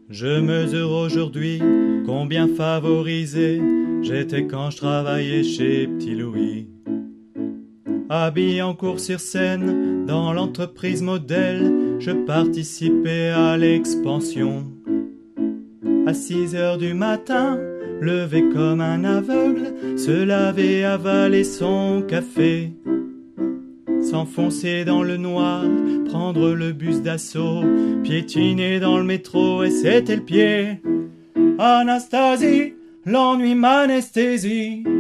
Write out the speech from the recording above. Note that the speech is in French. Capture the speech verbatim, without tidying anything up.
Je mesure aujourd'hui combien favorisé j'étais quand je travaillais chez Petit Louis. Habillé en cours sur scène, dans l'entreprise modèle, je participais à l'expansion. À six heures du matin, levé comme un aveugle, se laver, avaler son café. S'enfoncer dans le noir, prendre le bus d'assaut, piétiner dans le métro et c'était le pied. Anastasie, l'ennui m'anesthésie.